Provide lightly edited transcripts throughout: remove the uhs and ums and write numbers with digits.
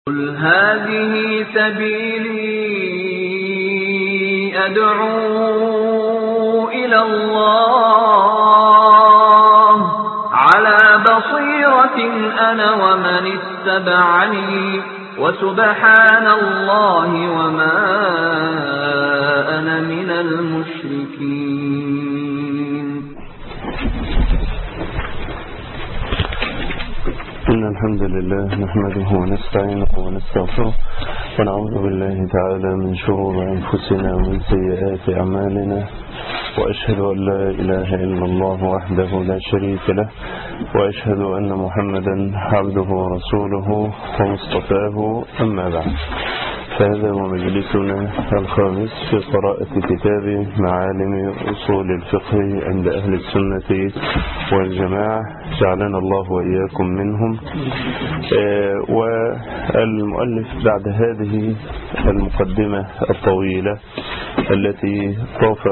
قل هذه سبيلي أدعو إلى الله على بصيرة أنا ومن اتبعني وسبحان الله وما أنا من المشركين. إن الحمد لله نحمده ونستعينه ونستغفره ونعوذ بالله تعالى من شرور أنفسنا ومن سيئات أعمالنا، وأشهد أن لا إله إلا الله وحده لا شريك له، وأشهد أن محمدا عبده ورسوله ومصطفاه. أما بعد، فهذا هو مجلسنا الخامس في قراءة كتاب معالم أصول الفقه عند أهل السنة والجماعة، جعلنا الله وإياكم منهم. والمؤلف بعد هذه المقدمة الطويلة التي طاف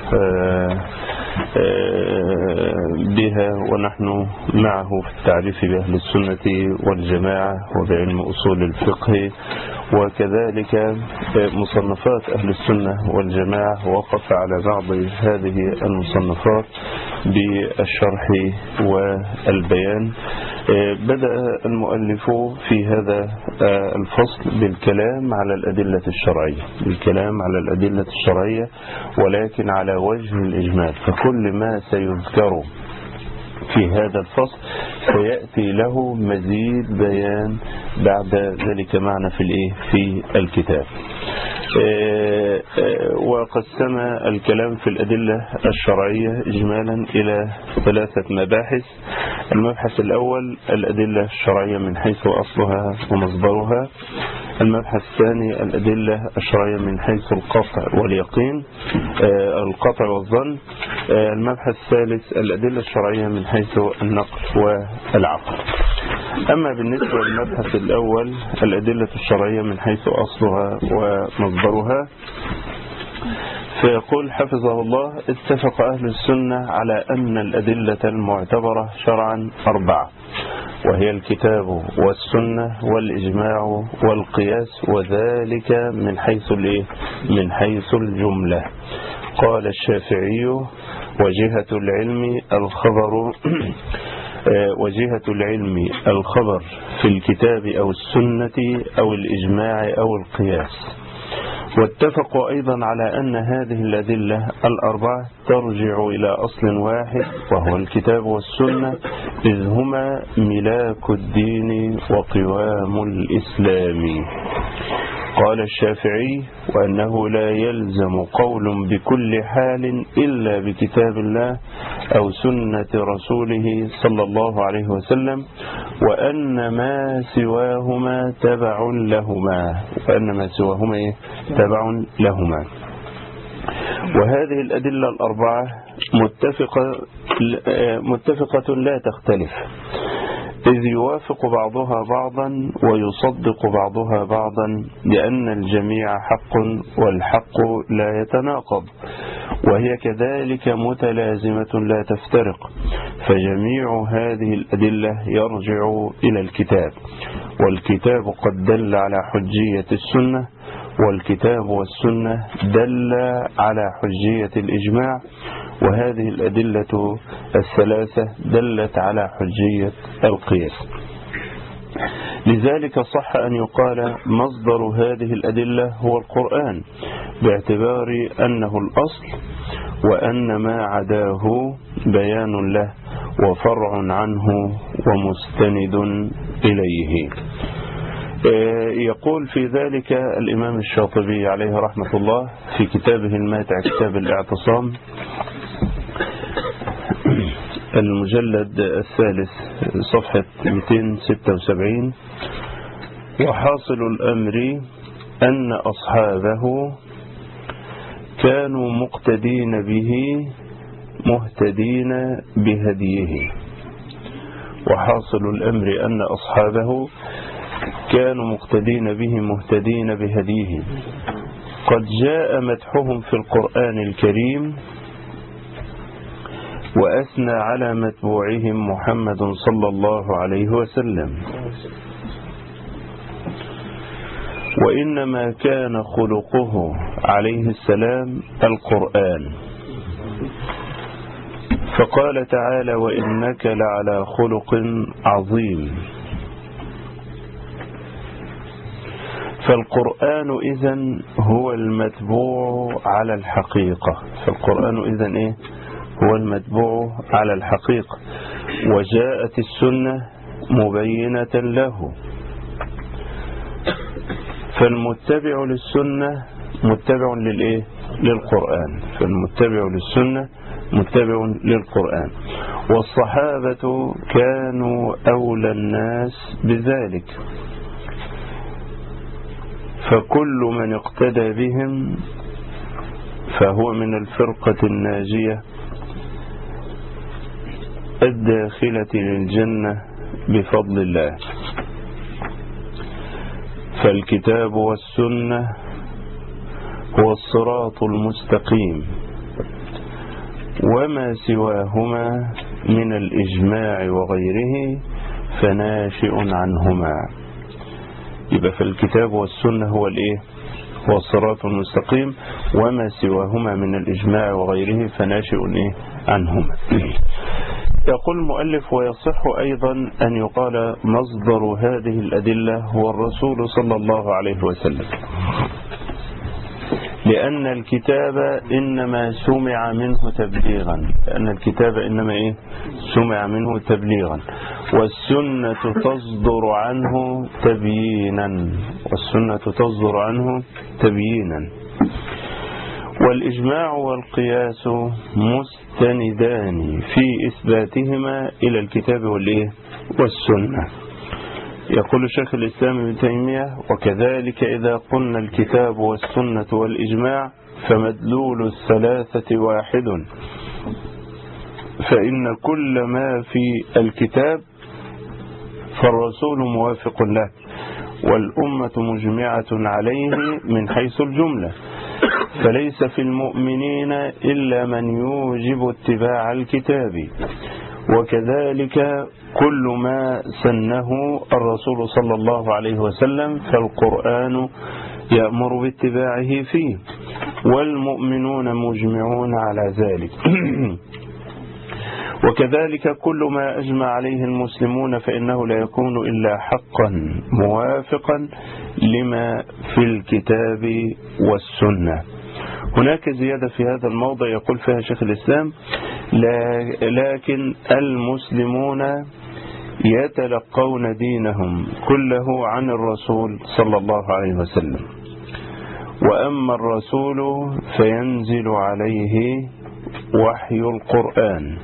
بها ونحن معه في التعريف بأهل السنة والجماعة وبعلم أصول الفقه وكذلك مصنفات أهل السنة والجماعة، وقف على بعض هذه المصنفات بالشرح والبيان. بدأ المؤلف في هذا الفصل بالكلام على الأدلة الشرعية، ولكن على وجه الإجمال، فكل ما سيذكر في هذا الفصل سيأتي له مزيد بيان بعد ذلك معنا في الكتاب. وقسم الكلام في الأدلة الشرعية إجمالا إلى 3 مباحث. المبحث الأول الأدلة الشرعية من حيث أصلها ومصدرها. المبحث الثاني الأدلة الشرعية من حيث القطع واليقين، القطع والظن. المبحث الثالث الأدلة الشرعية من حيث النقل والعقل. أما بالنسبة للمبحث الأول الأدلة الشرعية من حيث أصلها ومصدرها، فيقول حفظه الله: اتفق أهل السنة على أن الأدلة المعتبرة شرعا 4، وهي الكتاب والسنة والإجماع والقياس، وذلك من حيث الجملة. قال الشافعي: وجهة العلم الخبر في الكتاب أو السنة أو الإجماع أو القياس. واتفقوا أيضا على أن هذه الأدلة 4 ترجع إلى أصل واحد، وهو الكتاب والسنة، إذ هما ملاك الدين وقوام الإسلام. قال الشافعي: وأنه لا يلزم قول بكل حال إلا بكتاب الله أو سنة رسوله صلى الله عليه وسلم، وأن ما سواهما تبع لهما. وهذه الأدلة 4 متفقة لا تختلف، إذ يوافق بعضها بعضا ويصدق بعضها بعضا، لأن الجميع حق والحق لا يتناقض، وهي كذلك متلازمة لا تفترق. فجميع هذه الأدلة يرجع إلى الكتاب، والكتاب قد دل على حجية السنة، والكتاب والسنة دل على حجية الإجماع، وهذه الأدلة 3 دلت على حجية القياس. لذلك صح أن يقال مصدر هذه الأدلة هو القرآن، باعتبار أنه الأصل، وأن ما عداه بيان له وفرع عنه ومستند إليه. يقول في ذلك الإمام الشاطبي عليه رحمة الله في كتابه الماتع كتاب الاعتصام، المجلد 3 صفحة 276: وحاصل الأمر أن أصحابه كانوا مقتدين به مهتدين بهديه. وحاصل الأمر أن أصحابه كانوا مقتدين به مهتدين بهديه، قد جاء مدحهم في القرآن الكريم، وأثنى على متبوعهم محمد صلى الله عليه وسلم. وإنما كان خلقه عليه السلام القرآن. فقال تعالى: وإنك لعلى خلق عظيم. فالقرآن إذن هو المتبوع على الحقيقة. فالقرآن إذن إيه؟ هو المتبوع على الحقيقة، وجاءت السنة مبينة له. فالمتبع للسنة متبع للإيه؟ للقرآن. فالمتبع للسنة متبع للقرآن. والصحابة كانوا أولى الناس بذلك، فكل من اقتدى بهم فهو من الفرقة الناجية الداخلة للجنة بفضل الله. فالكتاب والسنة هو الصراط المستقيم، وما سواهما من الإجماع وغيره فناشئ عنهما. يبقى فالكتاب والسنة هو الإيه؟ هو الصراط المستقيم، وما سواهما من الإجماع وغيره فناشئ إيه؟ عنهما. يقول المؤلف: ويصح أيضا أن يقال مصدر هذه الأدلة هو الرسول صلى الله عليه وسلم، لأن الكتاب إنما سمع منه تبليغا. لأن الكتاب إنما إيه؟ سمع منه تبليغا، والسنة تصدر عنه تبيينا. والسنة تصدر عنه تبيينا. والإجماع والقياس مستندان في إثباتهما إلى الكتاب والإيه؟ والسنة. يقول الشيخ الإسلام ابن تيمية: وكذلك إذا قلنا الكتاب والسنة والإجماع فمدلول الثلاثة واحد، فإن كل ما في الكتاب فالرسول موافق له، والأمة مجمعة عليه من حيث الجملة، فليس في المؤمنين إلا من يوجب اتباع الكتاب. وكذلك كل ما سنه الرسول صلى الله عليه وسلم فالقرآن يأمر باتباعه فيه، والمؤمنون مجمعون على ذلك. وكذلك كل ما أجمع عليه المسلمون فإنه لا يكون إلا حقا موافقا لما في الكتاب والسنة. هناك زيادة في هذا الموضع يقول فيها شيخ الإسلام: لكن المسلمون يتلقون دينهم كله عن الرسول صلى الله عليه وسلم، وأما الرسول فينزل عليه وحي القرآن،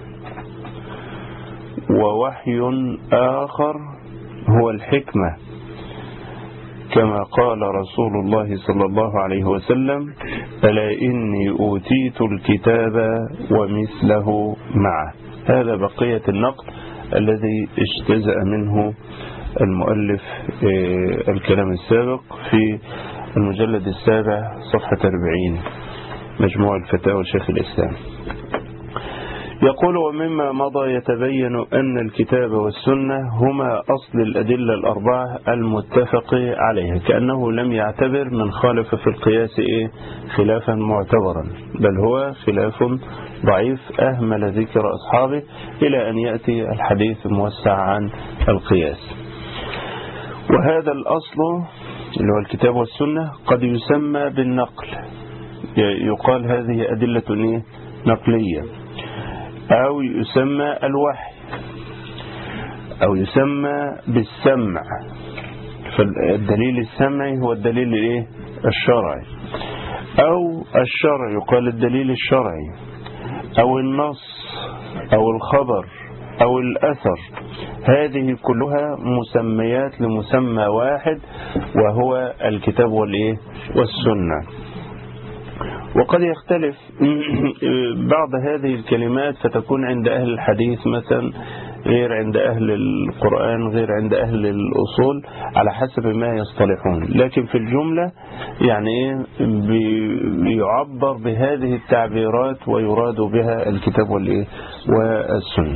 ووحي آخر هو الحكمة، كما قال رسول الله صلى الله عليه وسلم: ألا إني أوتيت الكتاب ومثله معه. هذا بقية النقل الذي اجتزأ منه المؤلف الكلام السابق في المجلد 7 صفحة 40 مجموع الفتاوى شيخ الإسلام. يقول: ومما مضى يتبين أن الكتاب والسنة هما أصل الأدلة الأربعة المتفق عليها، كأنه لم يعتبر من خالف في القياس خلافا معتبرا، بل هو خلاف ضعيف أهمل ذكر أصحابه إلى أن يأتي الحديث الموسع عن القياس. وهذا الأصل اللي هو الكتاب والسنة قد يسمى بالنقل، يقال هذه أدلة نقلية، أو يسمى الوحي، أو يسمى بالسمع. فالدليل السمعي هو الدليل الشرعي، أو الشرع يقال الدليل الشرعي، أو النص، أو الخبر، أو الأثر. هذه كلها مسميات لمسمى واحد وهو الكتاب والسنة. وقد يختلف بعض هذه الكلمات فتكون عند أهل الحديث مثلا غير عند أهل القرآن غير عند أهل الأصول على حسب ما يصطلحون، لكن في الجملة يعني بيعبر بهذه التعبيرات ويراد بها الكتاب والسنة.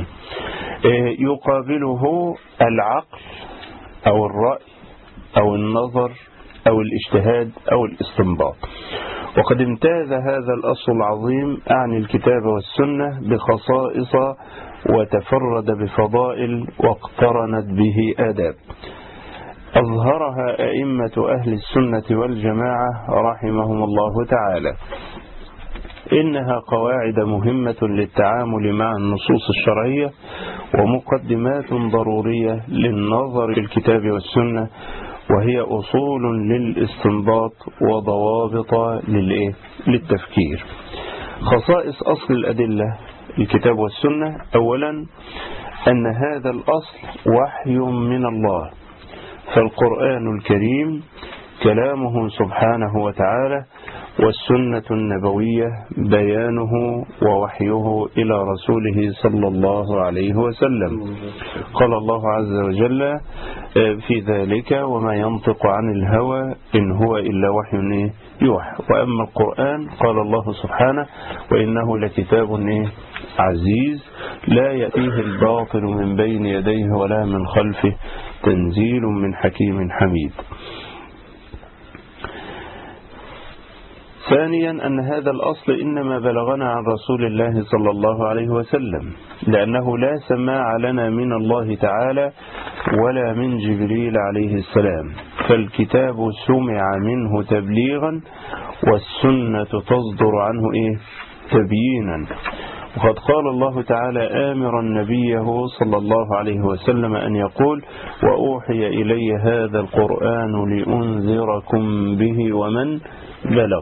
يقابله العقل أو الرأي أو النظر أو الاجتهاد أو الاستنباط. وقد امتاز هذا الأصل العظيم عن الكتاب والسنة بخصائص وتفرد بفضائل واقترنت به آداب أظهرها أئمة أهل السنة والجماعة رحمهم الله تعالى. إنها قواعد مهمة للتعامل مع النصوص الشرعية ومقدمات ضرورية للنظر في الكتاب والسنة، وهي أصول للاستنباط وضوابط للتفكير. خصائص أصل الأدلة الكتاب والسنة: أولا أن هذا الأصل وحي من الله، فالقرآن الكريم كلامه سبحانه وتعالى، والسنة النبوية بيانه ووحيه إلى رسوله صلى الله عليه وسلم. قال الله عز وجل في ذلك: وما ينطق عن الهوى إن هو إلا وحي يوحى. وأما القرآن قال الله سبحانه: وإنه لكتاب عزيز لا يأتيه الباطل من بين يديه ولا من خلفه تنزيل من حكيم حميد. ثانيا أن هذا الأصل إنما بلغنا عن رسول الله صلى الله عليه وسلم، لأنه لا سماع لنا من الله تعالى ولا من جبريل عليه السلام، فالكتاب سمع منه تبليغا والسنة تصدر عنه تبيينا. وقد قال الله تعالى آمرا نبيه صلى الله عليه وسلم أن يقول: وأوحي إلي هذا القرآن لأنذركم به ومن بلغ.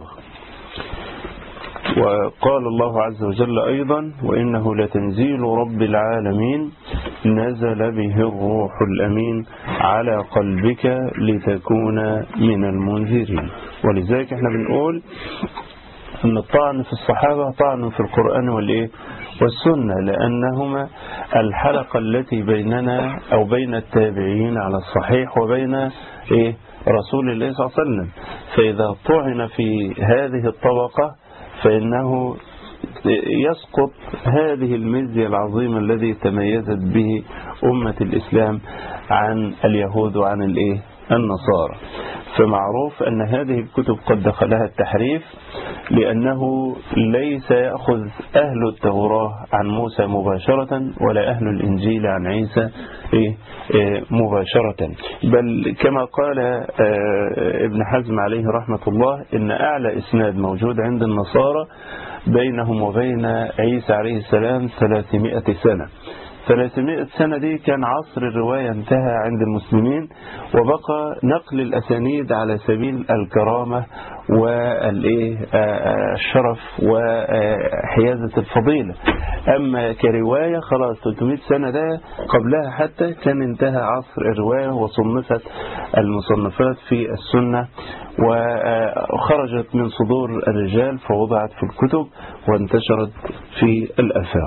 وقال الله عز وجل أيضا: وإنه لتنزيل رب العالمين نزل به الروح الأمين على قلبك لتكون من المنذرين. ولذلك احنا بنقول أن الطعن في الصحابة طعن في القرآن والسنة، لأنهما الحلقة التي بيننا أو بين التابعين على الصحيح وبين رسول الله صلى الله عليه وسلم. فإذا طعن في هذه الطبقة فإنه يسقط هذه المزية العظيمة الذي تميزت به أمة الإسلام عن اليهود وعن النصارى. فمعروف أن هذه الكتب قد دخلها التحريف، لأنه ليس يأخذ أهل التوراة عن موسى مباشرة ولا أهل الإنجيل عن عيسى مباشرة، بل كما قال ابن حزم عليه رحمة الله إن أعلى إسناد موجود عند النصارى بينهم وبين عيسى عليه السلام 300 سنة. 300 سنة دي كان عصر الرواية انتهى عند المسلمين، وبقى نقل الأسانيد على سبيل الكرامة والشرف وحيازة الفضيلة. أما كرواية خلاص 300 سنة ده قبلها حتى كان انتهى عصر الرواية، وصنفت المصنفات في السنة وخرجت من صدور الرجال فوضعت في الكتب وانتشرت في الآفاق.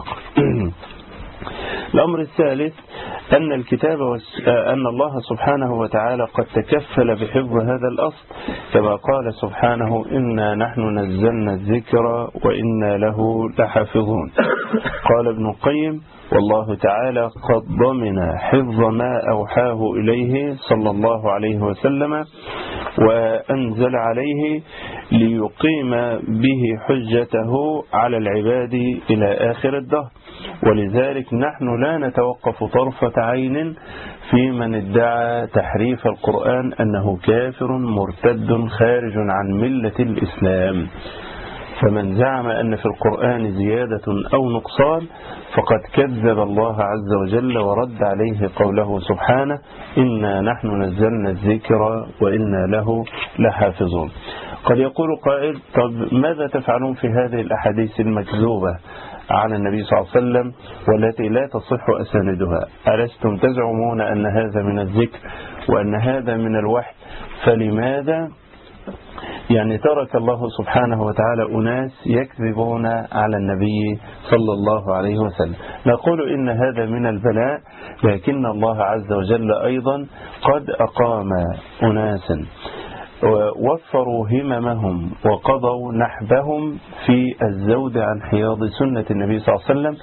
الأمر الثالث أن الكتاب أن الله سبحانه وتعالى قد تكفل بحفظ هذا الأصل، كما قال سبحانه: إنا نحن نزلنا الذكر وإنا له لحافظون. قال ابن القيم: والله تعالى قد ضمن حفظ ما أوحاه إليه صلى الله عليه وسلم وأنزل عليه ليقيم به حجته على العباد إلى آخر الدهر. ولذلك نحن لا نتوقف طرفة عين في من ادعى تحريف القرآن أنه كافر مرتد خارج عن ملة الإسلام. فمن زعم أن في القرآن زيادة أو نقصان فقد كذب الله عز وجل ورد عليه قوله سبحانه: إنا نحن نزلنا الذكر وإنا له لحافظون. قد يقول قائل: طب ماذا تفعلون في هذه الأحاديث المكذوبة عن النبي صلى الله عليه وسلم والتي لا تصح أساندها؟ ألستم تزعمون أن هذا من الذكر وأن هذا من الوحي؟ فلماذا ترك الله سبحانه وتعالى أناس يكذبون على النبي صلى الله عليه وسلم؟ نقول إن هذا من البلاء، لكن الله عز وجل أيضا قد أقام أناسا ووفروا هممهم وقضوا نحبهم في الزود عن حياض سنة النبي صلى الله عليه وسلم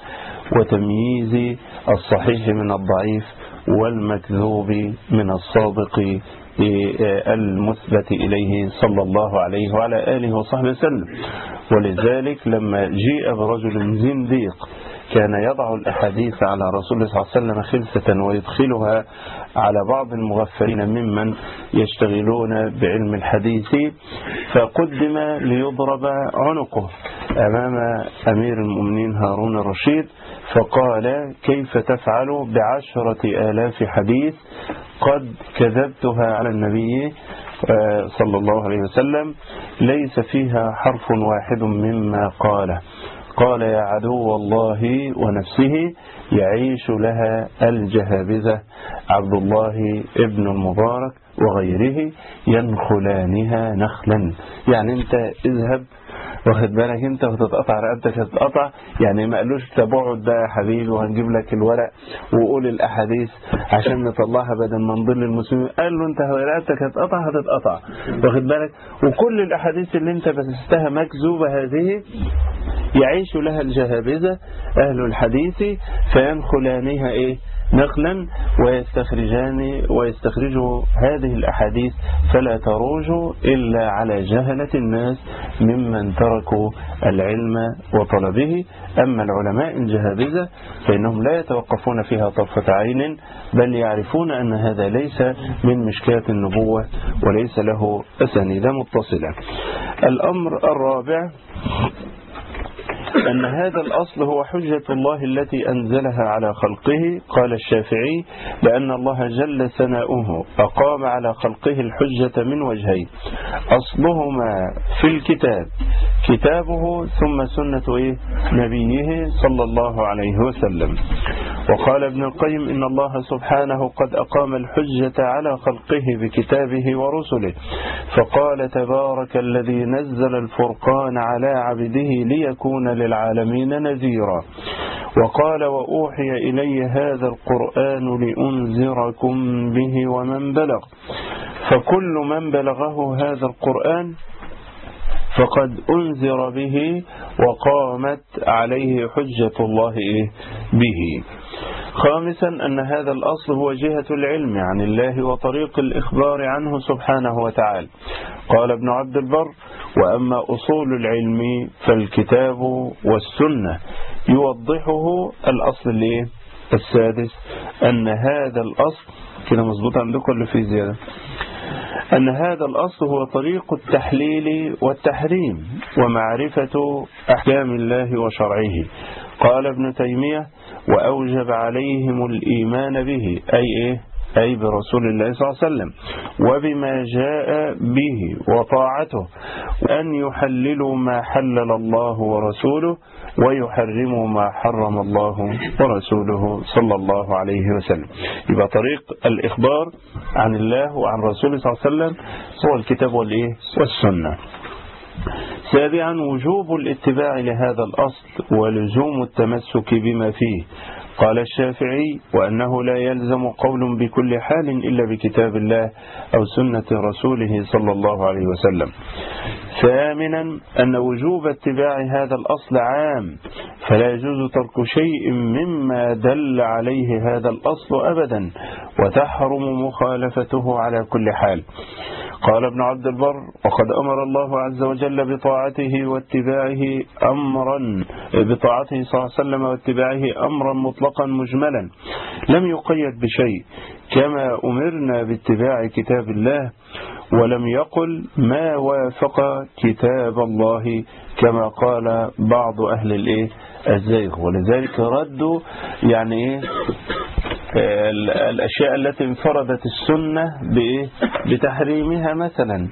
وتمييز الصحيح من الضعيف والمكذوب من الصادق المثبت إليه صلى الله عليه وعلى آله وصحبه وسلم. ولذلك لما جيء برجل زنديق كان يضع الأحاديث على رسول الله صلى الله عليه وسلم خلسة ويدخلها على بعض المغفلين ممن يشتغلون بعلم الحديث، فقدم ليضرب عنقه أمام أمير المؤمنين هارون الرشيد، فقال: كيف تفعل ب10,000 حديث قد كذبتها على النبي صلى الله عليه وسلم ليس فيها حرف واحد مما قاله؟ قال: يا عدو الله ونفسه يعيش لها الجهابذة عبد الله ابن المبارك وغيره ينخلانها نخلا. يعني انت اذهب، واخد بالك، انت وتتقطع رقبتك هتتقطع. يعني ما قالوش تبعد ده يا حبيبي وهنجيب لك الورق وقول الاحاديث عشان نطلعها بدل ما نضل المسلمين. قال له انت رقبتك هتتقطع، واخد بالك، وكل الاحاديث اللي انت بتستها مكذوبه هذه يعيش لها الجهابذة أهل الحديث فينخلانها نخلا ويستخرجوا هذه الأحاديث فلا تروج إلا على جهلة الناس ممن تركوا العلم وطلبه. أما العلماء الجهابذة فإنهم لا يتوقفون فيها طرفة عين، بل يعرفون أن هذا ليس من مشكاة النبوة وليس له أسانيد متصلة. الأمر الرابع أن هذا الأصل هو حجة الله التي أنزلها على خلقه. قال الشافعي: لأن الله جل ثناؤه أقام على خلقه الحجة من وجهين: أصلهما في الكتاب كتابه ثم سنة نبيه صلى الله عليه وسلم. وقال ابن القيم: إن الله سبحانه قد أقام الحجة على خلقه بكتابه ورسله، فقال: تبارك الذي نزل الفرقان على عبده ليكون للعالمين نذيرا. وقال: وأوحي إلي هذا القرآن لأنذركم به ومن بلغ. فكل من بلغه هذا القرآن فقد أنذر به وقامت عليه حجة الله به. خامسا أن هذا الأصل هو جهة العلم عن الله وطريق الإخبار عنه سبحانه وتعالى. قال ابن عبد البر: وأما أصول العلم فالكتاب والسنة. يوضحه الأصل السادس أن هذا الأصل كده مظبوط عندكم ولا في زيادة؟ أن هذا الأصل هو طريق التحليل والتحريم ومعرفة أحكام الله وشرعه. قال ابن تيمية: وأوجب عليهم الإيمان به أي برسول الله صلى الله عليه وسلم وبما جاء به وطاعته، وأن يحللوا ما حلل الله ورسوله ويحرموا ما حرم الله ورسوله صلى الله عليه وسلم. يبقى طريق الإخبار عن الله وعن رسوله صلى الله عليه وسلم هو الكتاب والسنة. سابعا وجوب الاتباع لهذا الأصل ولزوم التمسك بما فيه. قال الشافعي: وأنه لا يلزم قول بكل حال إلا بكتاب الله أو سنة رسوله صلى الله عليه وسلم. ثامنا أن وجوب اتباع هذا الأصل عام، فلا يجوز ترك شيء مما دل عليه هذا الأصل أبدا، وتحرم مخالفته على كل حال. قال ابن عبد البر: وقد أمر الله عز وجل بطاعته واتباعه بطاعته صلى الله عليه وسلم واتباعه أمرا مطلقا مجملا لم يقيد بشيء، كما أمرنا باتباع كتاب الله، ولم يقل ما وافق كتاب الله كما قال بعض أهل الزيغ. ولذلك ردوا الأشياء التي انفردت السنة بتحريمها مثلا.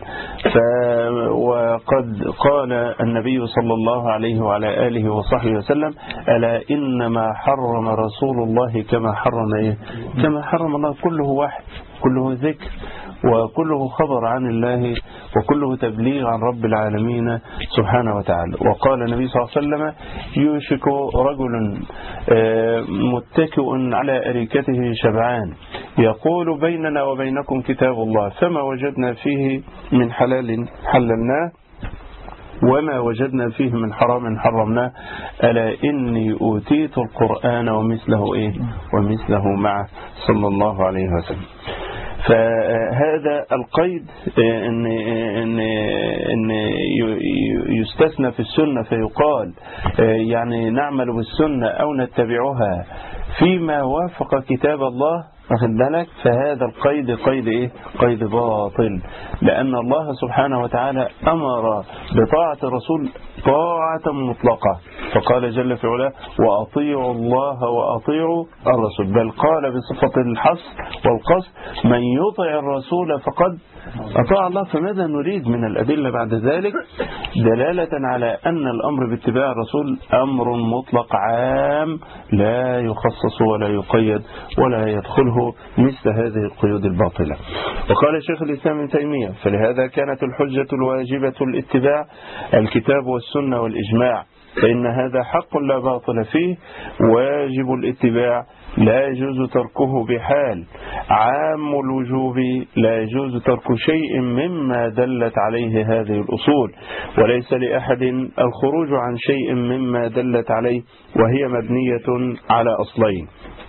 وقد قال النبي صلى الله عليه وعلى آله وصحبه وسلم: ألا إنما حرم رسول الله كما حرم الله. كله واحد، كله ذكر، وكله خبر عن الله، وكله تبليغ عن رب العالمين سبحانه وتعالى. وقال النبي صلى الله عليه وسلم: يوشك رجل متكئ على أريكته شبعان يقول: بيننا وبينكم كتاب الله، فما وجدنا فيه من حلال حللناه وما وجدنا فيه من حرام حرمناه، ألا إني أوتيت القرآن ومثله معه صلى الله عليه وسلم. فهذا القيد إن يستثنى في السنة فيقال يعني نعمل بالسنة أو نتبعها فيما وافق كتاب الله، واخد بالك؟ فهذا القيد قيد ايه؟ قيد باطل، لأن الله سبحانه وتعالى أمر بطاعة الرسول طاعة مطلقة، فقال جل في علاه وأطيعوا الله وأطيعوا الرسول، بل قال بصفة الحصر والقصر من يطع الرسول فقد أطاع الله. فماذا نريد من الأدلة بعد ذلك؟ دلالة على أن الأمر باتباع الرسول أمر مطلق عام لا يخصص ولا يقيد ولا يدخله مثل هذه القيود الباطلة. وقال شيخ الإسلام ابن تيمية فلهذا كانت الحجة الواجبة الاتباع الكتاب والسنة والإجماع، فإن هذا حق لا باطل فيه، واجب الاتباع لا يجوز تركه بحال، عام الوجوب لا يجوز ترك شيء مما دلت عليه هذه الأصول، وليس لأحد الخروج عن شيء مما دلت عليه، وهي مبنية على أصلين: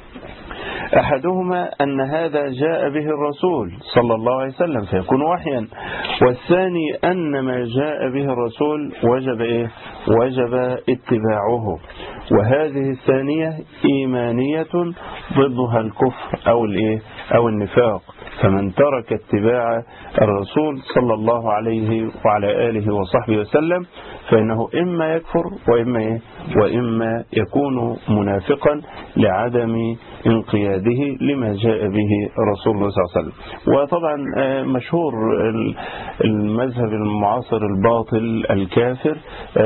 أحدهما أن هذا جاء به الرسول صلى الله عليه وسلم فيكون وحيا، والثاني أن ما جاء به الرسول وجب إيه؟ وجب اتباعه، وهذه الثانية إيمانية ضدها الكفر أو الإيه؟ أو النفاق، فمن ترك اتباع الرسول صلى الله عليه وعلى آله وصحبه وسلم فإنه إما يكفر وإما يكون منافقا لعدم انقياده لما جاء به رسول الله صلى الله عليه وسلم. وطبعا مشهور المذهب المعاصر الباطل الكافر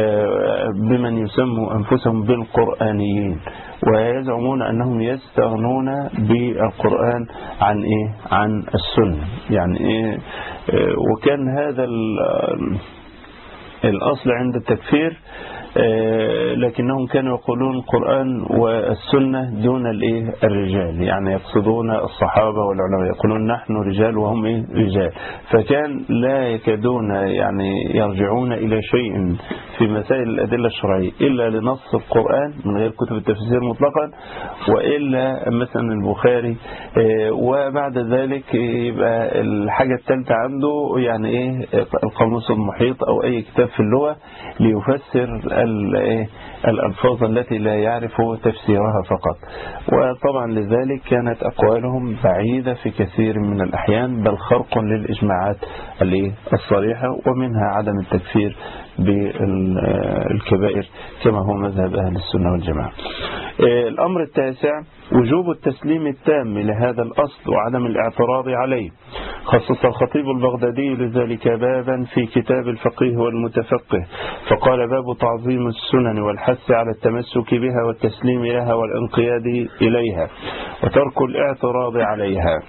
بمن يسموا أنفسهم بالقرآنيين، ويزعمون أنهم يستغنون بالقرآن عن إيه؟ عن السنة. يعني إيه؟ وكان هذا الأصل عند التكفير، لكنهم كانوا يقولون القرآن والسنة دون الرجال، يعني يقصدون الصحابة والعلماء، يقولون نحن رجال وهم رجال، فكان لا يكادون يعني يرجعون إلى شيء في مسائل الأدلة الشرعية إلا لنص القرآن من غير كتب التفسير مطلقا، وإلا مثلا البخاري، وبعد ذلك يبقى الحاجة الثالثة عنده يعني إيه؟ القاموس المحيط أو أي كتاب في اللغة ليفسر الألفاظ التي لا يعرف تفسيرها فقط. وطبعا لذلك كانت أقوالهم بعيدة في كثير من الأحيان، بل خرق للإجماعات الصريحة، ومنها عدم التكفير بالكبائر كما هو مذهب أهل السنة والجماعة. الأمر التاسع وجوب التسليم التام لهذا الأصل وعدم الاعتراض عليه. خصص الخطيب البغدادي لذلك بابا في كتاب الفقيه والمتفقه، فقال باب تعظيم السنن والحث على التمسك بها والتسليم لها والانقياد إليها وترك الاعتراض عليها.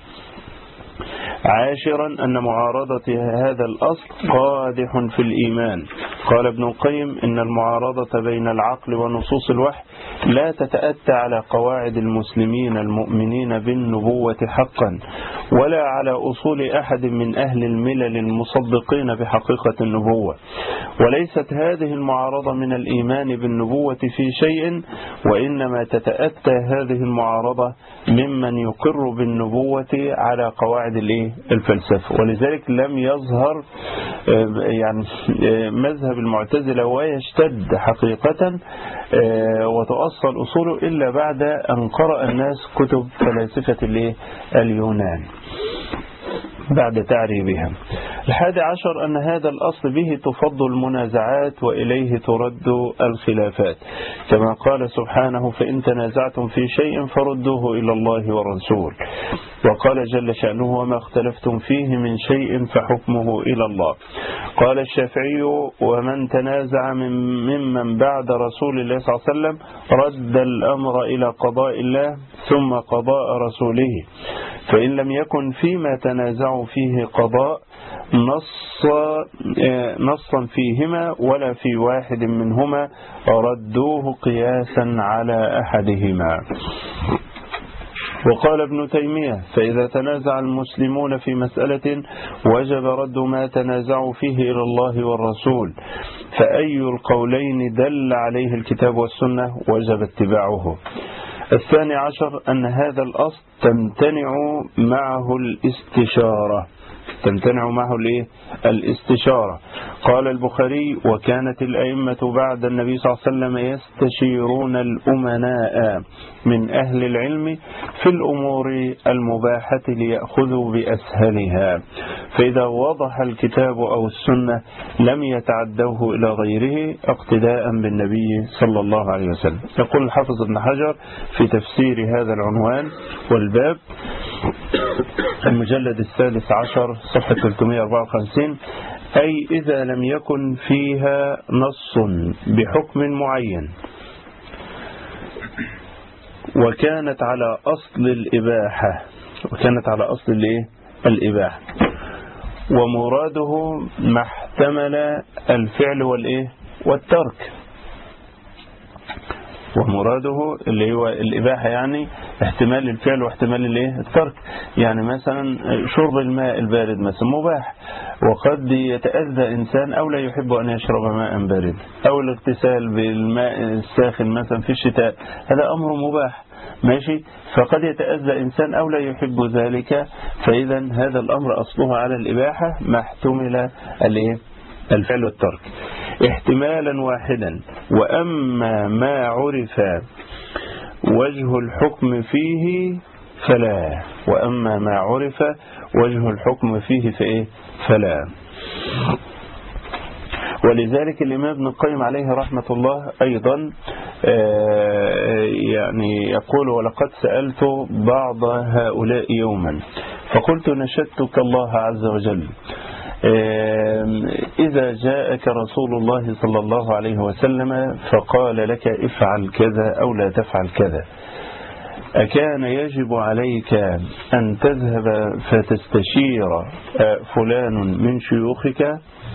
عاشرا أن معارضة هذا الأصل قادح في الإيمان. قال ابن القيم إن المعارضة بين العقل ونصوص الوحي لا تتأتى على قواعد المسلمين المؤمنين بالنبوة حقا، ولا على أصول أحد من أهل الملل المصدقين بحقيقة النبوة، وليست هذه المعارضة من الإيمان بالنبوة في شيء، وإنما تتأتى هذه المعارضة ممن يقر بالنبوة على قواعد الفلسفة. ولذلك لم يظهر يعني مذهب المعتزلة ويشتد حقيقة وتؤصل أصوله إلا بعد أن قرأ الناس كتب فلاسفة اليونان بعد تعريبها. 11 أن هذا الأصل به تفض المنازعات وإليه ترد الخلافات، كما قال سبحانه فإن تنازعتم في شيء فردوه إلى الله والرسول، وقال جل شأنه وما اختلفتم فيه من شيء فحكمه إلى الله. قال الشافعي ومن تنازع ممن بعد رسول الله صلى الله عليه وسلم رد الأمر إلى قضاء الله ثم قضاء رسوله، فإن لم يكن فيما تنازعوا فيه قضاء نصا فيهما ولا في واحد منهما ردوه قياسا على أحدهما. وقال ابن تيمية فإذا تنازع المسلمون في مسألة وجب رد ما تنازعوا فيه إلى الله والرسول، فأي القولين دل عليه الكتاب والسنة وجب اتباعه. الثاني عشر أن هذا الأصل تمتنع معه الاستشارة. تمتنع معه الاستشارة. قال البخاري: وكانت الأئمة بعد النبي صلى الله عليه وسلم يستشيرون الأمناء من أهل العلم في الأمور المباحة ليأخذوا بأسهلها، فإذا وضح الكتاب أو السنة لم يتعدوه إلى غيره اقتداء بالنبي صلى الله عليه وسلم. يقول الحافظ ابن حجر في تفسير هذا العنوان والباب، المجلد 13 صفحة 354: أي إذا لم يكن فيها نص بحكم معين وكانت على أصل الإباحة، الإباحة، ومراده ما احتمل الفعل والترك، ومراده اللي هو الإباحة يعني احتمال الفعل واحتمال الترك. يعني مثلا شرب الماء البارد مثلا مباح، وقد يتأذى إنسان أو لا يحب أن يشرب ماء بارد، أو الاغتسال بالماء الساخن مثلا في الشتاء، هذا أمر مباح ماشي، فقد يتأذى إنسان أو لا يحب ذلك، فإذا هذا الأمر أصله على الإباحة ما احتمل الفعل والترك احتمالا واحدا. وأما ما عرف وجه الحكم فيه فلا، وأما ما عرف وجه الحكم فيه فلا. ولذلك الإمام ابن القيم عليه رحمة الله أيضا يعني يقول: ولقد سألت بعض هؤلاء يوما فقلت: نشدتك الله عز وجل، إذا جاءك رسول الله صلى الله عليه وسلم فقال لك افعل كذا أو لا تفعل كذا، أكان يجب عليك أن تذهب فتستشير فلان من شيوخك؟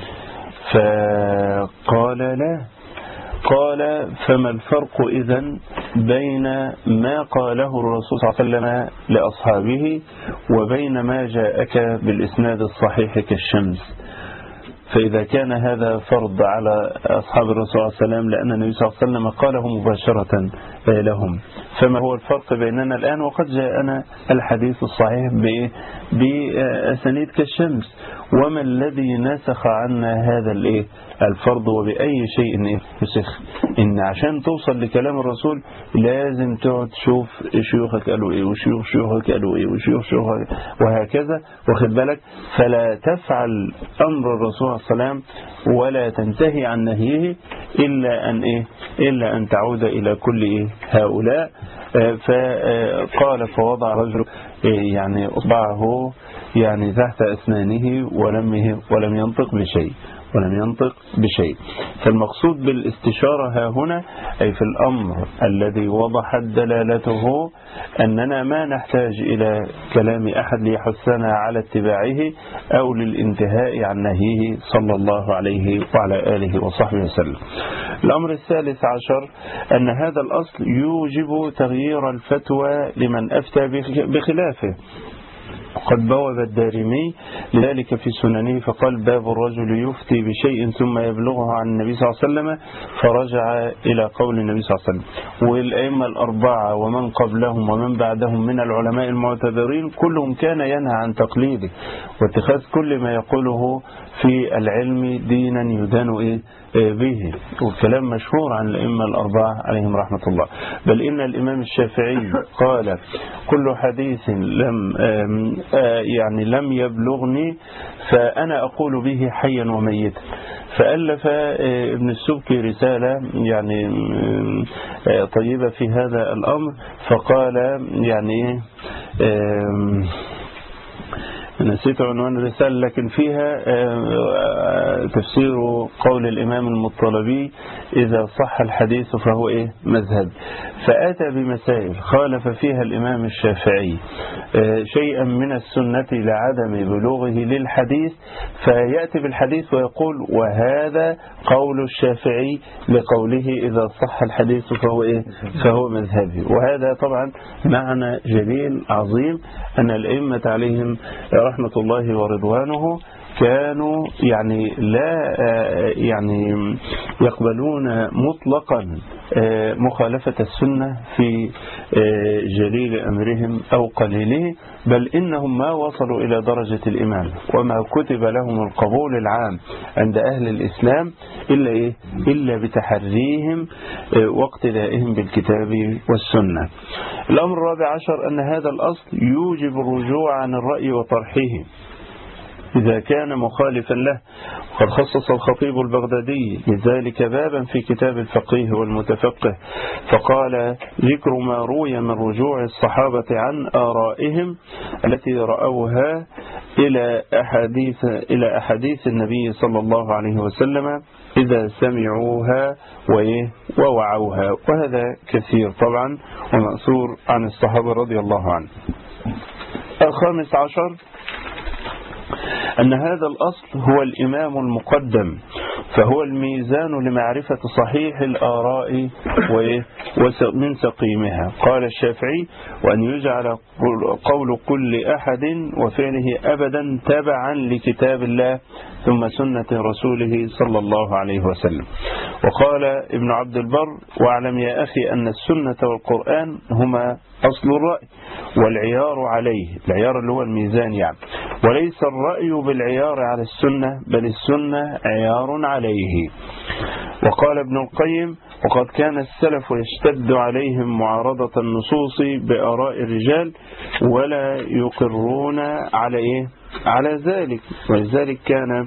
فقال: لا. قال: فما الفرق إذن بين ما قاله الرسول صلى الله عليه وسلم لأصحابه وبين ما جاءك بالإسناد الصحيح كالشمس؟ فإذا كان هذا فرض على أصحاب الرسول صلى الله عليه وسلم لأن النبي صلى الله عليه وسلم قاله مباشرة لهم، فما هو الفرق بيننا الآن وقد جاءنا الحديث الصحيح بأسانيد كالشمس؟ وما الذي نسخ عنا هذا الفرض؟ وبأي شيء يسخ؟ إن عشان توصل لكلام الرسول لازم تقعد تشوف شيوخك قالوا إيه وشيوخ شيوخك قالوا إيه وشيوخ شيوخك وهكذا، واخد بالك؟ فلا تفعل أمر الرسول صلى الله عليه وسلم ولا تنتهي عن نهيه إلا أن تعود إلى كل هؤلاء. فقال: فوضع رجل يعني أصبعه يعني تحت أسنانه ولم ينطق بشيء. فالمقصود بالاستشارة ها هنا أي في الأمر الذي وضحت دلالته أننا ما نحتاج إلى كلام أحد ليحثنا على اتباعه أو للانتهاء عن نهيه صلى الله عليه وعلى آله وصحبه وسلم. الأمر الثالث عشر أن هذا الأصل يوجب تغيير الفتوى لمن أفتى بخلافه. قد بوب الدارمي لذلك في سننه فقال: باب الرجل يفتي بشيء ثم يبلغه عن النبي صلى الله عليه وسلم فرجع إلى قول النبي صلى الله عليه وسلم. والأئمة الأربعة ومن قبلهم ومن بعدهم من العلماء المعتبرين كلهم كان ينهى عن تقليده واتخاذ كل ما يقوله في العلم دينا يدان به، والكلام مشهور عن الأئمة الأربعة عليهم رحمة الله. بل إن الإمام الشافعي قال: كل حديث لم يبلغني فأنا أقول به حيا وميتا. فألف ابن السبكي رسالة يعني طيبة في هذا الأمر، فقال يعني نسيت عنوان الرسالة لكن فيها تفسير قول الإمام المطلبي: إذا صح الحديث فهو مذهب. فأتى بمسائل خالف فيها الإمام الشافعي شيئا من السنة لعدم بلوغه للحديث، فيأتي بالحديث ويقول: وهذا قول الشافعي لقوله إذا صح الحديث فهو مذهبي. وهذا طبعا معنى جليل عظيم أن الأئمة عليهم رحمة الله ورضوانه كانوا يعني لا يعني يقبلون مطلقا مخالفة السنة في جليل أمرهم أو قليله، بل إنهم ما وصلوا إلى درجة الإمام وما كتب لهم القبول العام عند أهل الإسلام إلا بتحريهم واقتدائهم بالكتاب والسنة. الأمر الرابع عشر أن هذا الأصل يوجب الرجوع عن الرأي وطرحه إذا كان مخالفا له، وقد خصص الخطيب البغدادي لذلك بابا في كتاب الفقيه والمتفقه، فقال: ذكر ما روي من رجوع الصحابة عن آرائهم التي رأوها إلى أحاديث النبي صلى الله عليه وسلم إذا سمعوها ووعوها، وهذا كثير طبعا ومأثور عن الصحابة رضي الله عنهم. الخامس عشر أن هذا الأصل هو الإمام المقدم، فهو الميزان لمعرفة صحيح الآراء من سقيمها. قال الشافعي: وأن يجعل قول كل أحد وفعله أبدا تبعا لكتاب الله ثم سنة رسوله صلى الله عليه وسلم. وقال ابن عبد البر: واعلم يا أخي أن السنة والقرآن هما أصل الرأي والعيار عليه، العيار اللي هو الميزان يعني، وليس الرأي بالعيار على السنة بل السنة عيار عليه. وقال ابن القيم: وقد كان السلف يشتد عليهم معارضة النصوص بآراء الرجال ولا يقرون على ذلك، ولذلك كان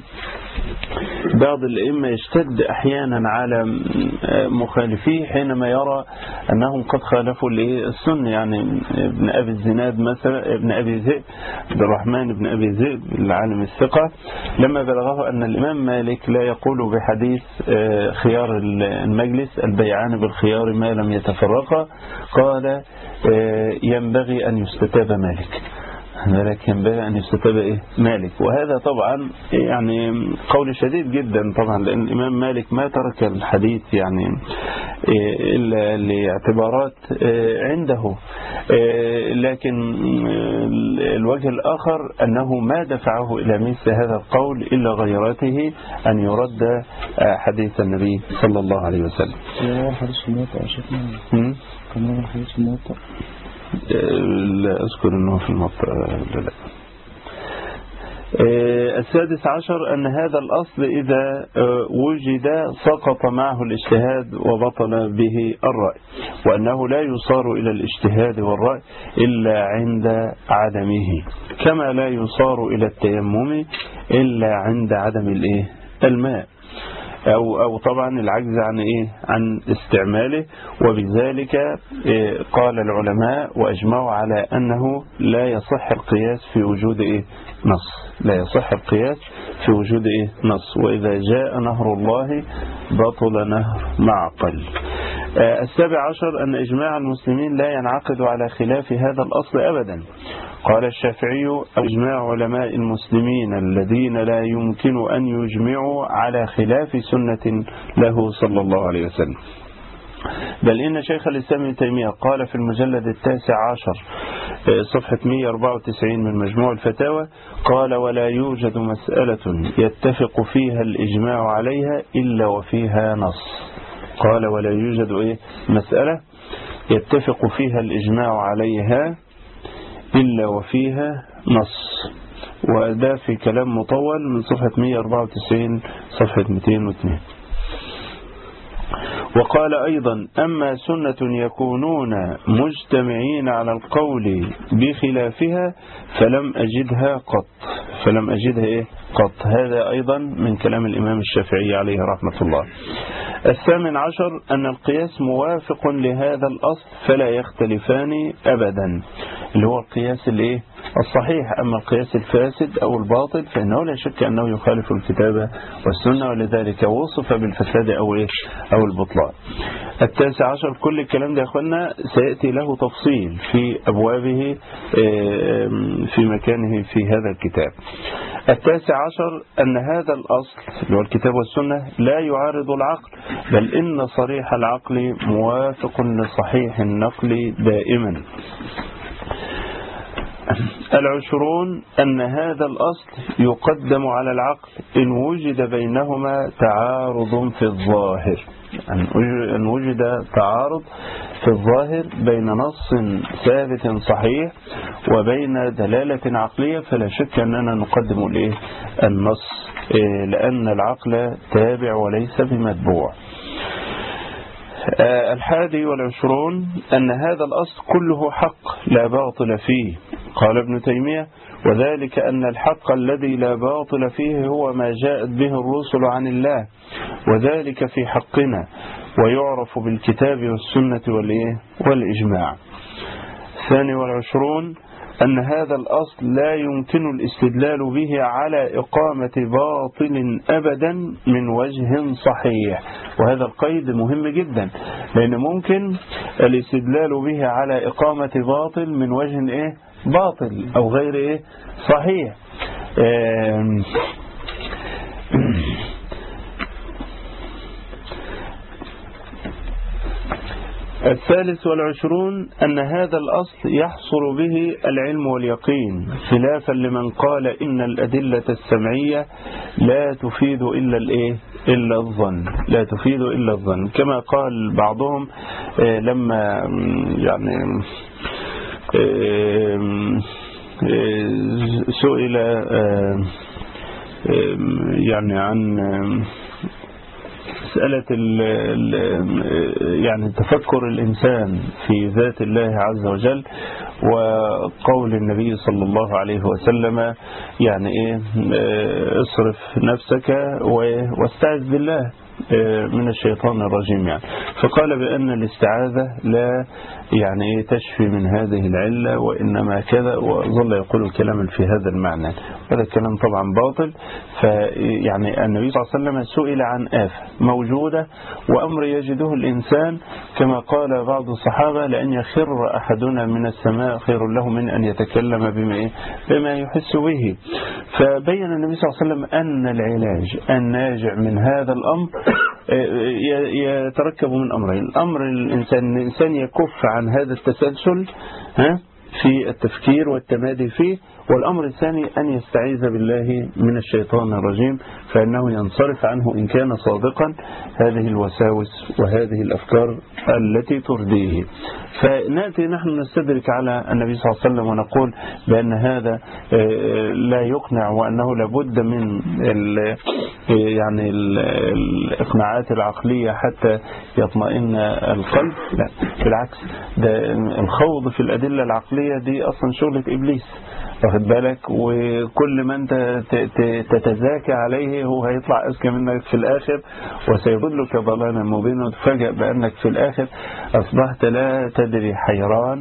بعض الأئمة يشتد أحيانا على مخالفيه حينما يرى أنهم قد خالفوا السنة، يعني ابن أبي الزناد مثلا، ابن أبي ذئب، عبد الرحمن بن أبي ذئب العالم الثقة، لما بلغه أن الإمام مالك لا يقول بحديث خيار المجلس البيعان بالخيار ما لم يتفرقا، قال: ينبغي أن يستتاب مالك، ذلك ينبغي أن يستتاب مالك. وهذا طبعا يعني قول شديد جدا طبعا، لأن الإمام مالك ما ترك الحديث يعني إلا لاعتبارات عنده، لكن الوجه الآخر أنه ما دفعه إلى مثل هذا القول إلا غيرته أن يرد حديث النبي صلى الله عليه وسلم. حديث الموطأ يا شيخنا، كمان حديث الموطأ لا أذكر أنه في الموطأ. لا. السادس عشر أن هذا الأصل إذا وجد سقط معه الاجتهاد وبطل به الرأي، وأنه لا يصار إلى الاجتهاد والرأي إلا عند عدمه، كما لا يصار إلى التيمم إلا عند عدم الماء، أو طبعا العجز عن استعماله. وبذلك قال العلماء وأجمعوا على أنه لا يصح القياس في وجود نص، لا يصح القياس في وجود نص، وإذا جاء نهر الله بطل نهر معقل. السابع عشر أن إجماع المسلمين لا ينعقد على خلاف هذا الأصل أبدا. قال الشافعي: إجماع علماء المسلمين الذين لا يمكن أن يجمعوا على خلاف سنة له صلى الله عليه وسلم، بل إن شيخ الإسلام ابن تيمية قال في المجلد 19 صفحة 194 من مجموع الفتاوى، قال: ولا يوجد مسألة يتفق فيها الإجماع عليها إلا وفيها نص. قال: ولا يوجد مسألة يتفق فيها الإجماع عليها إلا وفيها نص. وده في كلام مطول من صفحة 194 صفحة 202. وقال أيضا: أما سنة يكونون مجتمعين على القول بخلافها فلم أجدها قط. هذا أيضا من كلام الإمام الشافعي عليه رحمة الله. الثامن عشر أن القياس موافق لهذا الأصل فلا يختلفان أبدا، اللي هو القياس الصحيح. أما القياس الفاسد أو الباطل فإنه لا شك أنه يخالف الكتاب والسنة، ولذلك وصف بالفساد أو البطلان. التاسع عشر، كل الكلام ده يا أخوانا سيأتي له تفصيل في أبوابه في مكانه في هذا الكتاب. التاسع عشر أن هذا الأصل اللي هو الكتاب والسنة لا يعارض العقل، بل إن صريح العقل موافق لصحيح النقل دائما. العشرون أن هذا الأصل يقدم على العقل إن وجد بينهما تعارض في الظاهر، أن وجد تعارض في الظاهر بين نص ثابت صحيح وبين دلالة عقلية، فلا شك أننا نقدم النص، لأن العقل تابع وليس بمتبوع. 21 أن هذا الأصل كله حق لا باطل فيه. قال ابن تيمية: وذلك أن الحق الذي لا باطل فيه هو ما جاءت به الرسل عن الله، وذلك في حقنا، ويعرف بالكتاب والسنة والإجماع. 22 أن هذا الأصل لا يمكن الاستدلال به على إقامة باطل أبدا من وجه صحيح. وهذا القيد مهم جدا، لأن ممكن الاستدلال به على إقامة باطل من وجه باطل أو غير صحيح. 23 أن هذا الأصل يحصل به العلم واليقين، خلافا لمن قال إن الأدلة السمعية لا تفيد إلا الظن، لا تفيد إلا الظن، كما قال بعضهم لما سئل عن مسألة تفكر الإنسان في ذات الله عز وجل، وقول النبي صلى الله عليه وسلم اصرف نفسك واستعذ بالله من الشيطان الرجيم، فقال بأن الاستعاذة لا تشفي من هذه العلة، وإنما كذا، وظل يقول كلاما في هذا المعنى. هذا الكلام طبعا باطل. النبي صلى الله عليه وسلم سئل عن آفة موجودة وأمر يجده الإنسان، كما قال بعض الصحابة: لأن يخر أحدنا من السماء خير له من أن يتكلم بما يحس به. فبين النبي صلى الله عليه وسلم أن العلاج الناجع من هذا الأمر يتركب من أمرين: الأمر الإنسان يكف عن هذا التسلسل في التفكير والتمادي فيه، والأمر الثاني أن يستعيذ بالله من الشيطان الرجيم، فإنه ينصرف عنه إن كان صادقا هذه الوساوس وهذه الأفكار التي ترديه. فنأتي نحن نستدرك على النبي صلى الله عليه وسلم ونقول بأن هذا لا يقنع، وأنه لابد من الإقناعات العقلية حتى يطمئن القلب. لا، بالعكس، ده الخوض في الأدلة العقلية دي أصلا شغلة إبليس، واخد بالك؟ وكل ما انت تتزاكى عليه هو هيطلع أذكى منك في الآخر، وسيضلك ضلالا مبينا، وتفاجأ بأنك في الآخر أصبحت لا تدري، حيران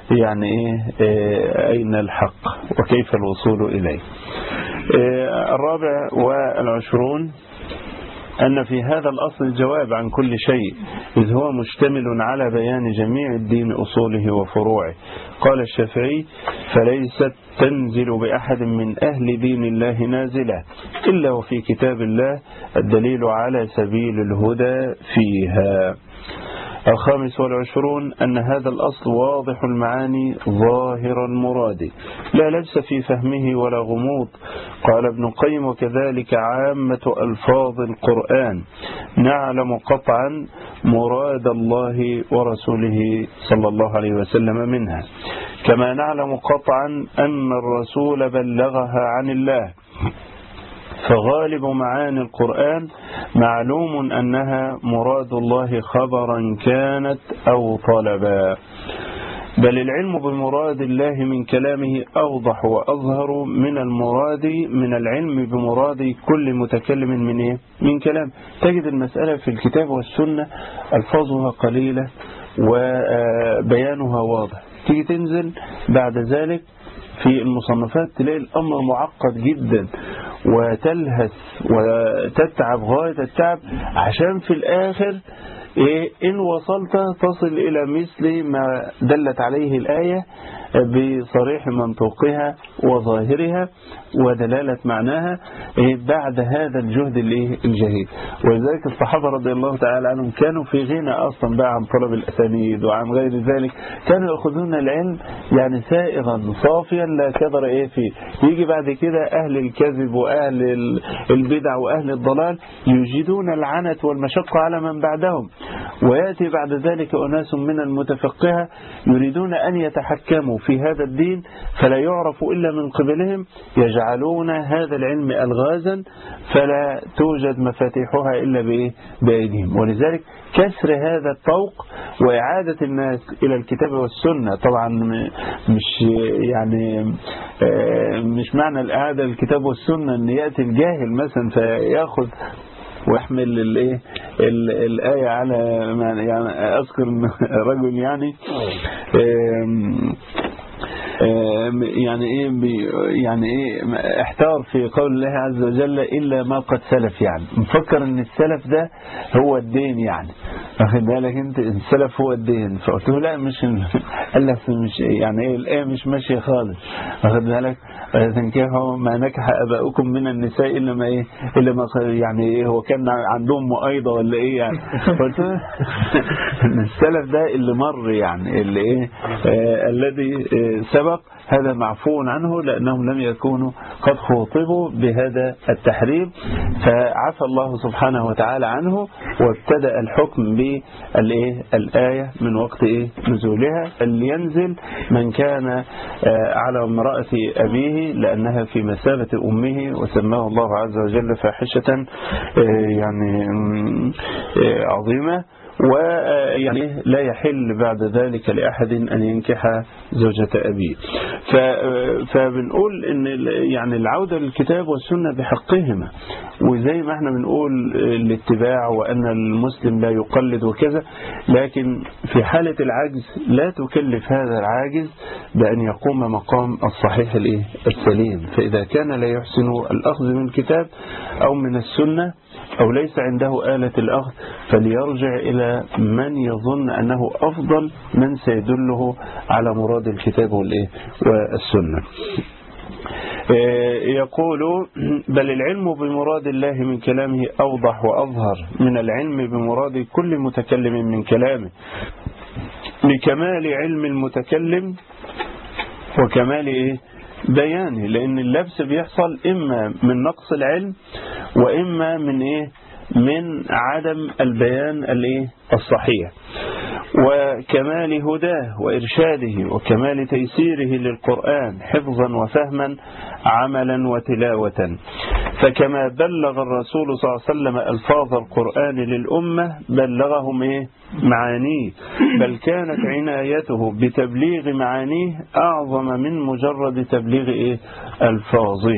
أين الحق وكيف الوصول إليه. 24 أن في هذا الأصل الجواب عن كل شيء، إذ هو مشتمل على بيان جميع الدين، أصوله وفروعه. قال الشافعي: فليست تنزل بأحد من أهل دين الله نازلة إلا وفي كتاب الله الدليل على سبيل الهدى فيها. 25 أن هذا الأصل واضح المعاني ظاهر المراد، لا لبس في فهمه ولا غموض. قال ابن القيم: وكذلك عامة ألفاظ القرآن نعلم قطعا مراد الله ورسوله صلى الله عليه وسلم منها، كما نعلم قطعا أن الرسول بلغها عن الله. فغالب معاني القرآن معلوم أنها مراد الله خبرا كانت أو طلبا، بل العلم بمراد الله من كلامه أوضح وأظهر من العلم بمراد كل متكلم من كلام. تجد المسألة في الكتاب والسنة ألفاظها قليلة وبيانها واضح، تيجي تنزل بعد ذلك في المصنفات تلاقي الأمر معقد جدا، وتلهث وتتعب غاية التعب، عشان في الآخر إن وصلت تصل إلى مثل ما دلت عليه الآية بصريح منطوقها وظاهرها ودلالة معناها بعد هذا الجهد الجهيد. ولذلك الصحابة رضي الله تعالى عنهم كانوا في غنى أصلا بقى عن طلب الأسانيد وعن غير ذلك، كانوا يأخذون العلم يعني سائغا صافيا لا كبر فيه. يجي بعد كده أهل الكذب وأهل البدع وأهل الضلال يجدون العنت والمشقة على من بعدهم، ويأتي بعد ذلك أناس من المتفقهة يريدون أن يتحكموا في هذا الدين فلا يعرف إلا من قبلهم، يجعلون هذا العلم ألغازا فلا توجد مفاتيحها إلا بأيديهم. ولذلك كسر هذا الطوق وإعادة الناس إلى الكتاب والسنة، طبعا مش معنى الإعادة للكتاب والسنة أن يأتي الجاهل مثلا فيأخذ ويحمل الآية على يعني أذكر رجل احتار في قول الله عز وجل إلا ما قد سلف، يعني مفكر ان السلف ده هو الدين، يعني واخد بالك انت السلف هو الدين. فقلت له لا مش قال لك مش الآية مش ماشية خالص، واخد بالك تنكحوا ما نكح اباؤكم من النساء الا ما هو كان عندهم مؤيضة ولا يعني. قلت له السلف ده اللي مر اللي الذي سبق هذا معفو عنه لأنهم لم يكونوا قد خوطبوا بهذا التحريم، فعفى الله سبحانه وتعالى عنه وابتدأ الحكم بالآية من وقت نزولها، اللي ينزل من كان على امرأة أبيه لأنها في مثابة أمه وسماه الله عز وجل فاحشة عظيمة، لا يحل بعد ذلك لأحد أن ينكح زوجة أبيه. فبنقول إن العودة للكتاب والسنة بحقهما، وزي ما احنا بنقول الاتباع وأن المسلم لا يقلد وكذا، لكن في حالة العجز لا تكلف هذا العاجز بأن يقوم مقام الصحيح السليم. فإذا كان لا يحسن الأخذ من الكتاب أو من السنة أو ليس عنده آلة الأخذ فليرجع إلى من يظن أنه أفضل من سيدله على مراد الكتاب والسنة. يقول بل العلم بمراد الله من كلامه أوضح وأظهر من العلم بمراد كل متكلم من كلامه، لكمال علم المتكلم وكمال بيانه، لأن اللبس بيحصل إما من نقص العلم وإما من عدم البيان الصحيح، وكمال هداه وإرشاده وكمال تيسيره للقرآن حفظا وفهما عملا وتلاوة. فكما بلغ الرسول صلى الله عليه وسلم ألفاظ القرآن للأمة بلغهم معانيه، بل كانت عنايته بتبليغ معانيه أعظم من مجرد تبليغ ألفاظه.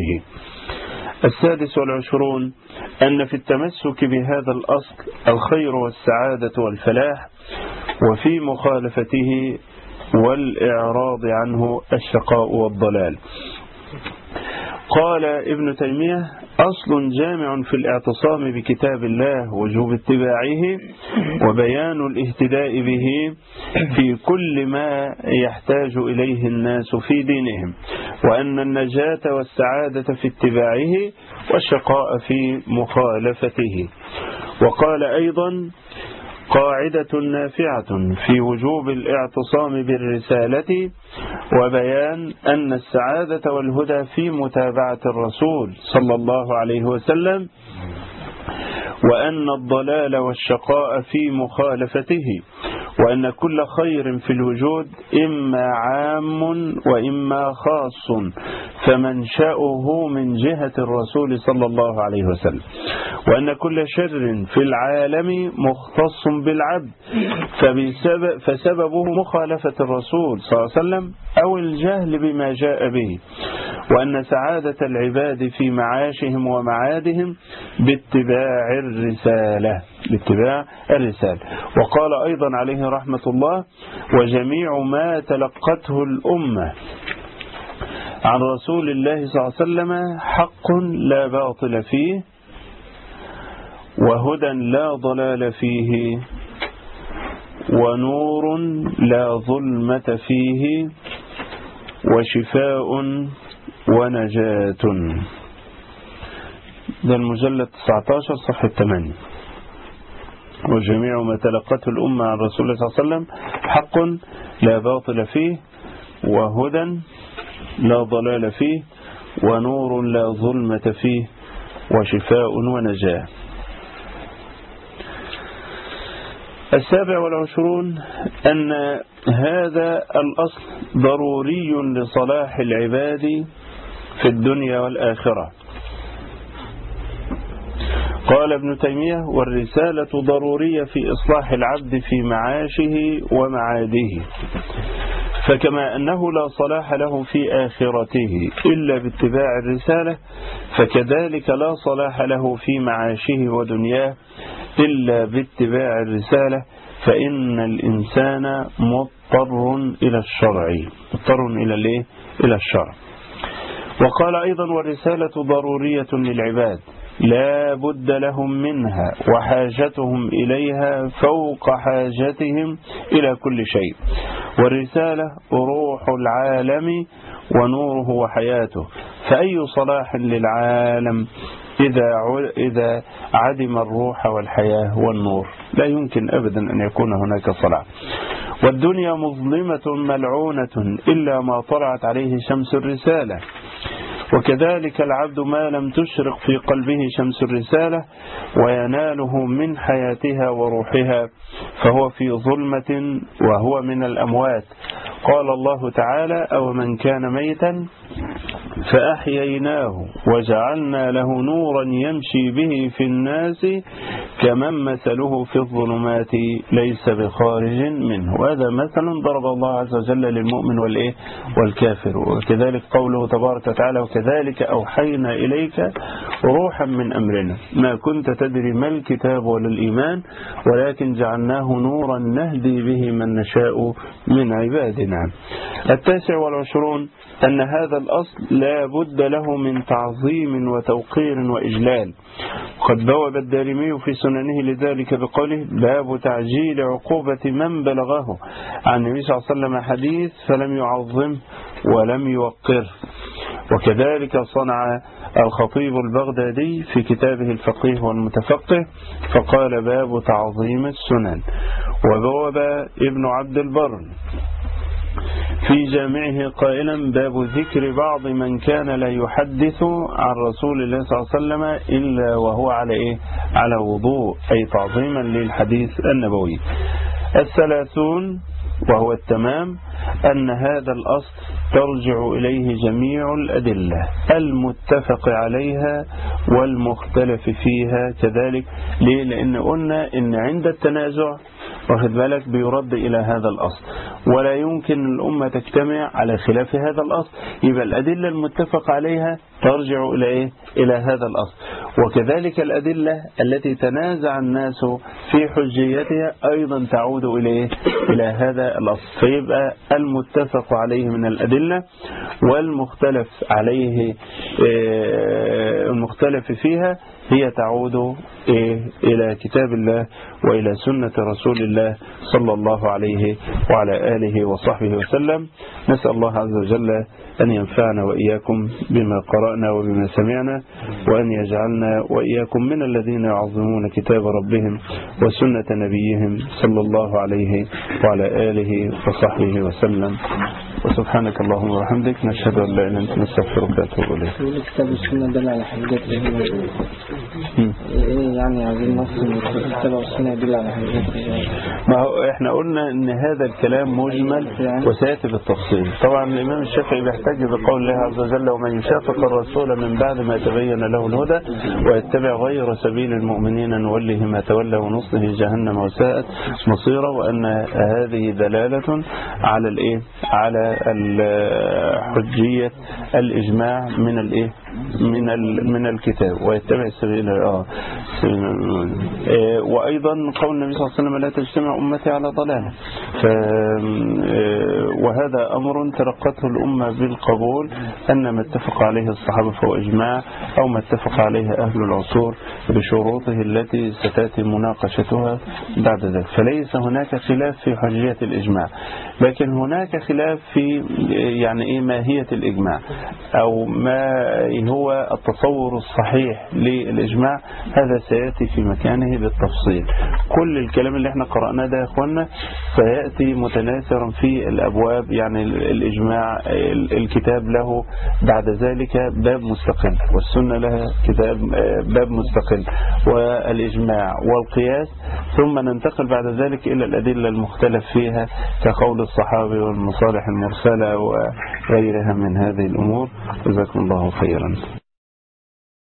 26 أن في التمسك بهذا الأصل الخير والسعادة والفلاح، وفي مخالفته والإعراض عنه الشقاء والضلال. قال ابن تيمية أصل جامع في الاعتصام بكتاب الله وجوب اتباعه وبيان الاهتداء به في كل ما يحتاج إليه الناس في دينهم، وأن النجاة والسعادة في اتباعه والشقاء في مخالفته. وقال أيضا قاعدة نافعة في وجوب الاعتصام بالرسالة وبيان أن السعادة والهدى في متابعة الرسول صلى الله عليه وسلم، وأن الضلال والشقاء في مخالفته، وأن كل خير في الوجود إما عام وإما خاص فمنشأه من جهة الرسول صلى الله عليه وسلم، وأن كل شر في العالم مختص بالعبد فسببه مخالفة الرسول صلى الله عليه وسلم أو الجهل بما جاء به، وأن سعادة العباد في معاشهم ومعادهم باتباع الرسالة. وقال أيضا عليه رحمة الله وجميع ما تلقته الأمة عن رسول الله صلى الله عليه وسلم حق لا باطل فيه وهدى لا ضلال فيه ونور لا ظلمة فيه وشفاء ونجاة. ده المجلد 19 صفحة 8. وجميع ما تلقته الأمة عن رسول الله صلى الله عليه وسلم حق لا باطل فيه، وهدى لا ضلال فيه، ونور لا ظلمة فيه، وشفاء ونجاة. 27 أن هذا الأصل ضروري لصلاح العباد في الدنيا والآخرة. قال ابن تيمية: والرسالة ضرورية في إصلاح العبد في معاشه ومعاده، فكما أنه لا صلاح له في آخرته إلا باتباع الرسالة، فكذلك لا صلاح له في معاشه ودنياه إلا باتباع الرسالة، فإن الإنسان مضطر إلى الشرع، مضطر إلى الشرع. وقال أيضا: والرسالة ضرورية للعباد لا بد لهم منها، وحاجتهم إليها فوق حاجتهم إلى كل شيء، والرسالة روح العالم ونوره وحياته، فأي صلاح للعالم إذا عدم الروح والحياة والنور؟ لا يمكن أبدا أن يكون هناك صلاح. والدنيا مظلمة ملعونة إلا ما طلعت عليه شمس الرسالة، وكذلك العبد ما لم تشرق في قلبه شمس الرسالة ويناله من حياتها وروحها فهو في ظلمة وهو من الأموات. قال الله تعالى: أو من كان ميتا فأحييناه وجعلنا له نورا يمشي به في الناس كمن مثله في الظلمات ليس بخارج منه. وهذا مثل ضرب الله عز وجل للمؤمن والكافر. وكذلك قوله تبارك وتعالى: وكذلك أوحينا إليك روحا من أمرنا ما كنت تدري ما الكتاب ولا الإيمان ولكن جعلناه نورا نهدي به من نشاء من عبادنا. 29 أن هذا الأصل لا بد له من تعظيم وتوقير وإجلال. قد بوب الدارمي في سننه لذلك بقوله: باب تعجيل عقوبة من بلغه عن النبي صلى الله عليه وسلم حديث فلم يعظم ولم يوقر. وكذلك صنع الخطيب البغدادي في كتابه الفقيه والمتفقه فقال: باب تعظيم السنن. وبوب ابن عبد البر في جامعه قائلا: باب ذكر بعض من كان لا يحدث عن رسول الله صلى الله عليه وسلم إلا وهو على وضوء، أي تعظيما للحديث النبوي. 30 وهو التمام أن هذا الأصل ترجع إليه جميع الأدلة المتفق عليها والمختلف فيها كذلك. ليه؟ لأن قلنا إن عند التنازع واخد بالك بيرد إلى هذا الأصل، ولا يمكن الأمة تجتمع على خلاف هذا الأصل، يبقى الأدلة المتفق عليها ترجع إلى هذا الأصل. وكذلك الأدلة التي تنازع الناس في حجيتها أيضا تعود إلى هذا الأصل. فيبقى المتفق عليه من الأدلة والمختلف عليه المختلف فيها هي تعود إلى كتاب الله وإلى سنة رسول الله صلى الله عليه وعلى آله وصحبه وسلم. نسأل الله عز وجل أن ينفعنا وإياكم بما قرأنا وبما سمعنا، وأن يجعلنا وإياكم من الذين يعظمون كتاب ربهم وسنة نبيهم صلى الله عليه وعلى آله وصحبه وسلم. وسبحانك اللهم وبحمدك نشهد أن لا إله إلا أنت نستغفرك ونتوب إليك. كتاب السنة دل على حاجات يعني عايزين نص من الكتاب والسنة يدل على حاجات. ما هو احنا قلنا ان هذا الكلام مجمل وسيأتي بالتفصيل. طبعا الإمام الشافعي بيحتج بقول الله عز وجل: ومن يشاقق الرسول من بعد ما تبين له الهدى ويتبع غير سبيل المؤمنين نوله ما تولى ونصله جهنم وساءت مصيرا. وأن هذه دلالة على حجية الإجماع من الكتاب ويتبع السبيل. وأيضا قول النبي صلى الله عليه وسلم: لا تجتمع أمتي على ضلالة. وهذا أمر تلقته الأمة بالقبول، أن ما اتفق عليه الصحابة فهو إجماع، أو ما اتفق عليه أهل العصور بشروطه التي ستأتي مناقشتها بعد ذلك. فليس هناك خلاف في حجية الإجماع، لكن هناك خلاف في يعني إيه ماهية الإجماع أو ما هو التصور الصحيح للإجماع. هذا سيأتي في مكانه بالتفصيل. كل الكلام اللي احنا قرأناه ده يا اخوانا سيأتي متناثرا في الأبواب. يعني الإجماع الكتاب له بعد ذلك باب مستقل، والسنة لها كتاب باب مستقل، والإجماع والقياس، ثم ننتقل بعد ذلك إلى الأدلة المختلف فيها كقول الصحابي والمصالح المرسلة وغيرها من هذه الأمور. جزاكم الله خيرا.